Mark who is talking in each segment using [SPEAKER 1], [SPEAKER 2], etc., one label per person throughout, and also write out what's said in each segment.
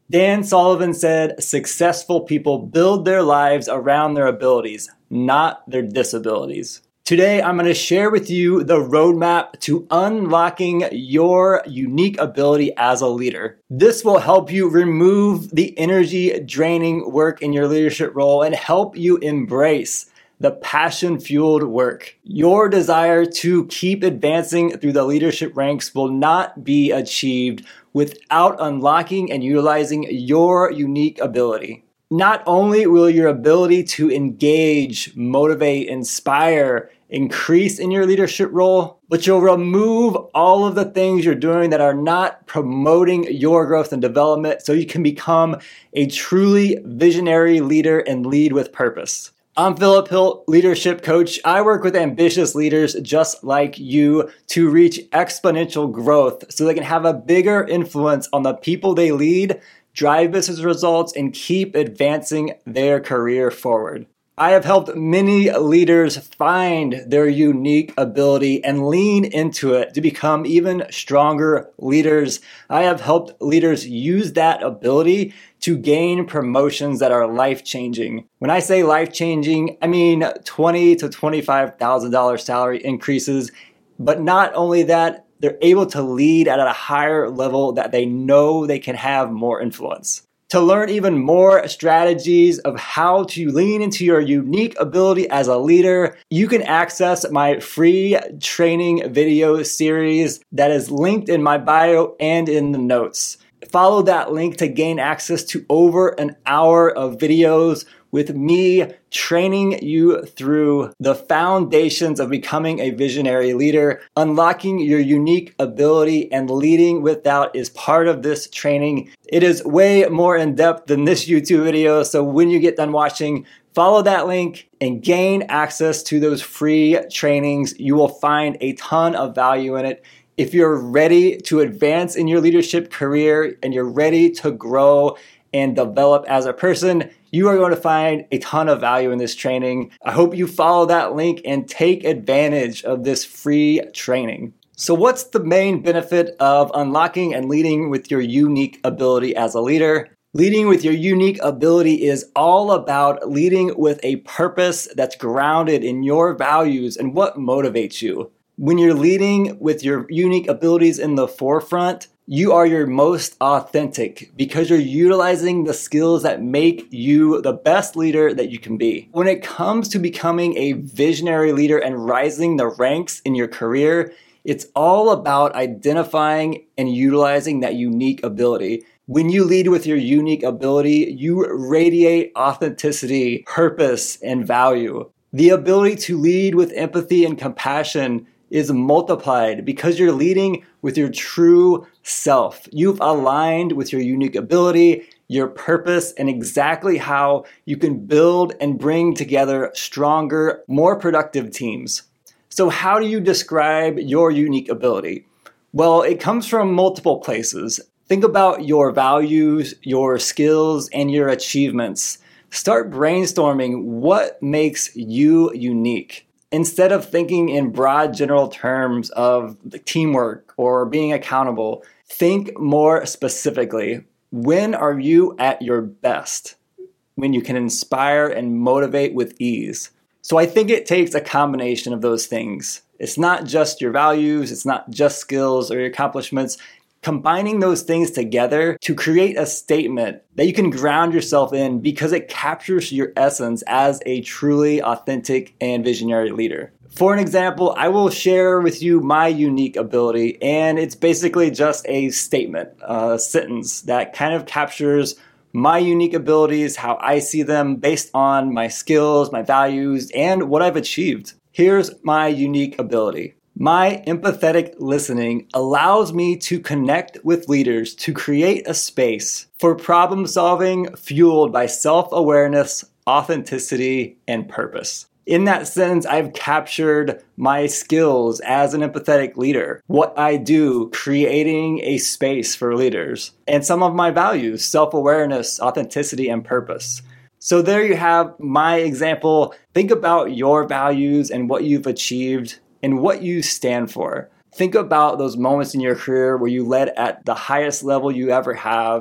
[SPEAKER 1] Dan Sullivan said, "Successful people build their lives around their abilities, not their disabilities." Today, I'm going to share with you the roadmap to unlocking your unique ability as a leader. This will help you remove the energy draining work in your leadership role and help you embrace the passion-fueled work. Your desire to keep advancing through the leadership ranks will not be achieved without unlocking and utilizing your unique ability. Not only will your ability to engage, motivate, inspire, increase in your leadership role, but you'll remove all of the things you're doing that are not promoting your growth and development so you can become a truly visionary leader and lead with purpose. I'm Philip Hilt, leadership coach. I work with ambitious leaders just like you to reach exponential growth so they can have a bigger influence on the people they lead, drive business results, and keep advancing their career forward. I have helped many leaders find their unique ability and lean into it to become even stronger leaders. I have helped leaders use that ability to gain promotions that are life-changing. When I say life-changing, I mean $20,000 to $25,000 salary increases. But not only that, they're able to lead at a higher level that they know they can have more influence. To learn even more strategies of how to lean into your unique ability as a leader, you can access my free training video series that is linked in my bio and in the notes. Follow that link to gain access to over an hour of videos with me training you through the foundations of becoming a visionary leader. Unlocking your unique ability and leading with doubt is part of this training. It is way more in depth than this YouTube video, so when you get done watching, follow that link and gain access to those free trainings. You will find a ton of value in it. If you're ready to advance in your leadership career and you're ready to grow and develop as a person, you are going to find a ton of value in this training. I hope you follow that link and take advantage of this free training. So what's the main benefit of unlocking and leading with your unique ability as a leader? Leading with your unique ability is all about leading with a purpose that's grounded in your values and what motivates you. When you're leading with your unique abilities in the forefront, you are your most authentic because you're utilizing the skills that make you the best leader that you can be. When it comes to becoming a visionary leader and rising the ranks in your career, it's all about identifying and utilizing that unique ability. When you lead with your unique ability, you radiate authenticity, purpose, and value. The ability to lead with empathy and compassion is multiplied because you're leading with your true self. You've aligned with your unique ability, your purpose, and exactly how you can build and bring together stronger, more productive teams. So how do you describe your unique ability? Well, it comes from multiple places. Think about your values, your skills, and your achievements. Start brainstorming what makes you unique. Instead of thinking in broad general terms of the teamwork or being accountable, think more specifically. When are you at your best? When you can inspire and motivate with ease. So I think it takes a combination of those things. It's not just your values, it's not just skills or your accomplishments. Combining those things together to create a statement that you can ground yourself in because it captures your essence as a truly authentic and visionary leader. For an example, I will share with you my unique ability, and it's basically just a statement, a sentence that kind of captures my unique abilities, how I see them based on my skills, my values, and what I've achieved. Here's my unique ability. My empathetic listening allows me to connect with leaders to create a space for problem solving fueled by self-awareness, authenticity, and purpose. In that sentence, I've captured my skills as an empathetic leader, what I do creating a space for leaders, and some of my values, self-awareness, authenticity, and purpose. So there you have my example. Think about your values and what you've achieved and what you stand for. Think about those moments in your career where you led at the highest level you ever have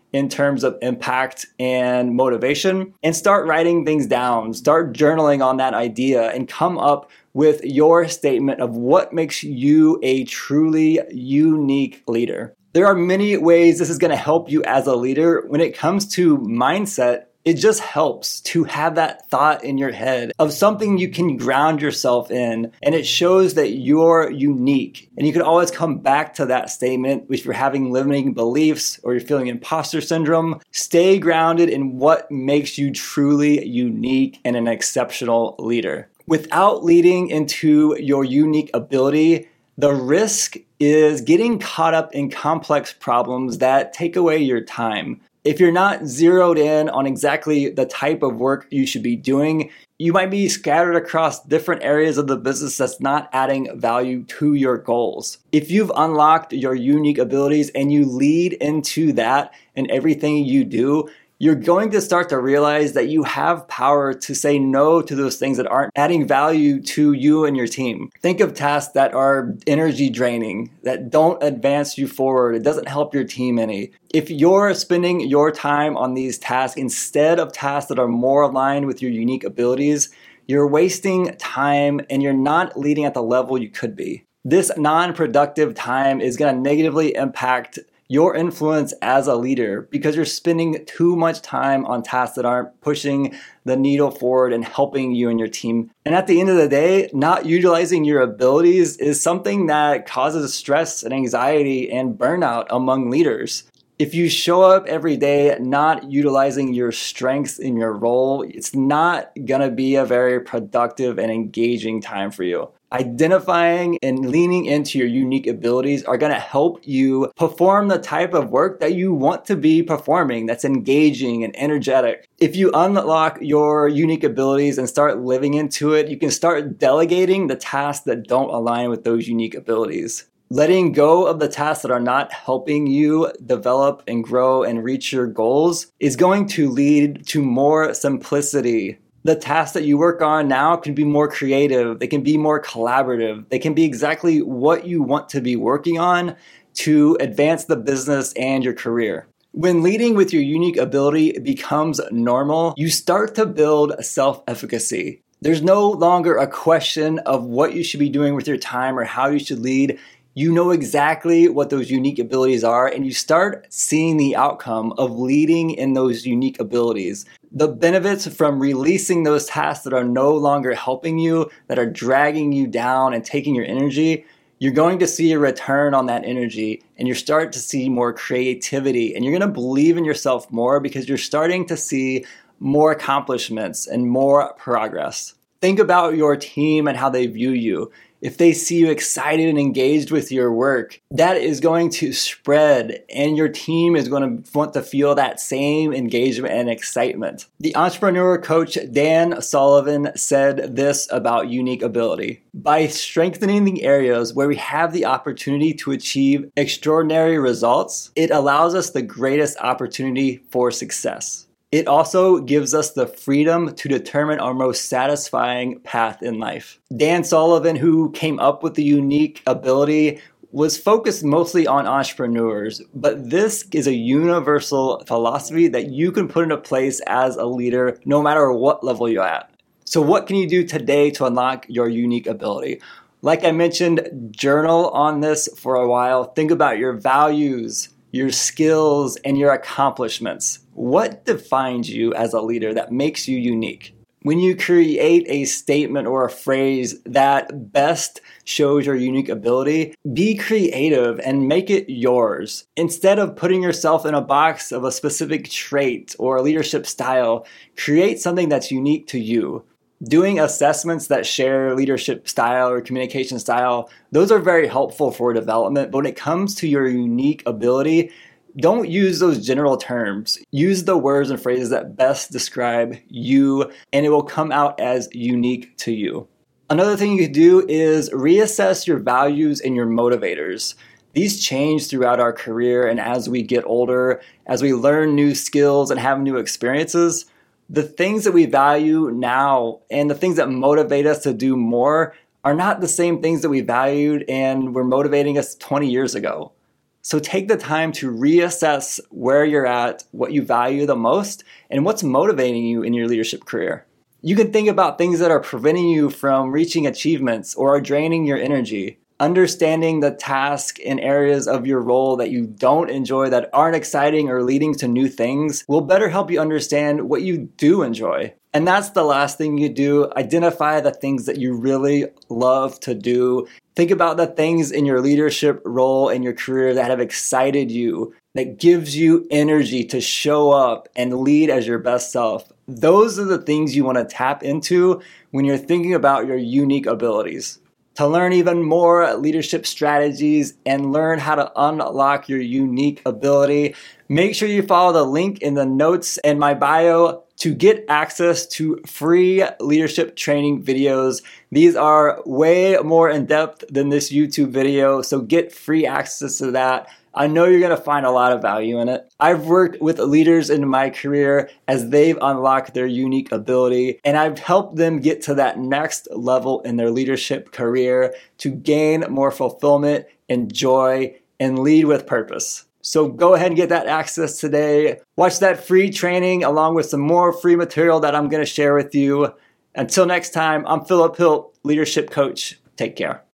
[SPEAKER 1] in terms of impact and motivation, and start writing things down, start journaling on that idea, and come up with your statement of what makes you a truly unique leader. There are many ways this is going to help you as a leader. When it comes to mindset, it just helps to have that thought in your head of something you can ground yourself in, and it shows that you're unique. And you can always come back to that statement if you're having limiting beliefs or you're feeling imposter syndrome. Stay grounded in what makes you truly unique and an exceptional leader. Without leading into your unique ability, the risk is getting caught up in complex problems that take away your time. If you're not zeroed in on exactly the type of work you should be doing, you might be scattered across different areas of the business that's not adding value to your goals. If you've unlocked your unique abilities and you lead into that in everything you do, you're going to start to realize that you have power to say no to those things that aren't adding value to you and your team. Think of tasks that are energy draining, that don't advance you forward. It doesn't help your team any. If you're spending your time on these tasks instead of tasks that are more aligned with your unique abilities, you're wasting time and you're not leading at the level you could be. This non-productive time is going to negatively impact your influence as a leader because you're spending too much time on tasks that aren't pushing the needle forward and helping you and your team. And at the end of the day, not utilizing your abilities is something that causes stress and anxiety and burnout among leaders. If you show up every day not utilizing your strengths in your role, it's not going to be a very productive and engaging time for you. Identifying and leaning into your unique abilities are going to help you perform the type of work that you want to be performing that's engaging and energetic. If you unlock your unique abilities and start living into it, you can start delegating the tasks that don't align with those unique abilities. Letting go of the tasks that are not helping you develop and grow and reach your goals is going to lead to more simplicity. The tasks that you work on now can be more creative, they can be more collaborative, they can be exactly what you want to be working on to advance the business and your career. When leading with your unique ability becomes normal, you start to build self-efficacy. There's no longer a question of what you should be doing with your time or how you should lead. You know exactly what those unique abilities are, and you start seeing the outcome of leading in those unique abilities. The benefits from releasing those tasks that are no longer helping you, that are dragging you down and taking your energy, you're going to see a return on that energy, and you're starting to see more creativity, and you're going to believe in yourself more because you're starting to see more accomplishments and more progress. Think about your team and how they view you. If they see you excited and engaged with your work, that is going to spread, and your team is going to want to feel that same engagement and excitement. The entrepreneur coach Dan Sullivan said this about unique ability: by strengthening the areas where we have the opportunity to achieve extraordinary results, it allows us the greatest opportunity for success. It also gives us the freedom to determine our most satisfying path in life. Dan Sullivan, who came up with the unique ability, was focused mostly on entrepreneurs, but this is a universal philosophy that you can put into place as a leader no matter what level you're at. So what can you do today to unlock your unique ability? Like I mentioned, journal on this for a while. Think about your values, your skills, and your accomplishments. What defines you as a leader that makes you unique? When you create a statement or a phrase that best shows your unique ability, be creative and make it yours. Instead of putting yourself in a box of a specific trait or a leadership style, create something that's unique to you. Doing assessments that share leadership style or communication style, those are very helpful for development. But when it comes to your unique ability, don't use those general terms. Use the words and phrases that best describe you, and it will come out as unique to you. Another thing you could do is reassess your values and your motivators. These change throughout our career, and as we get older, as we learn new skills and have new experiences, the things that we value now and the things that motivate us to do more are not the same things that we valued and were motivating us 20 years ago. So take the time to reassess where you're at, what you value the most, and what's motivating you in your leadership career. You can think about things that are preventing you from reaching achievements or are draining your energy. Understanding the task and areas of your role that you don't enjoy, that aren't exciting or leading to new things, will better help you understand what you do enjoy. And that's the last thing you do. Identify the things that you really love to do. Think about the things in your leadership role in your career that have excited you, that gives you energy to show up and lead as your best self. Those are the things you want to tap into when you're thinking about your unique abilities. To learn even more leadership strategies and learn how to unlock your unique ability, make sure you follow the link in the notes and my bio to get access to free leadership training videos. These are way more in depth than this YouTube video, so get free access to that. I know you're going to find a lot of value in it. I've worked with leaders in my career as they've unlocked their unique ability, and I've helped them get to that next level in their leadership career to gain more fulfillment and joy and lead with purpose. So go ahead and get that access today. Watch that free training along with some more free material that I'm going to share with you. Until next time, I'm Philip Hilt, Leadership Coach. Take care.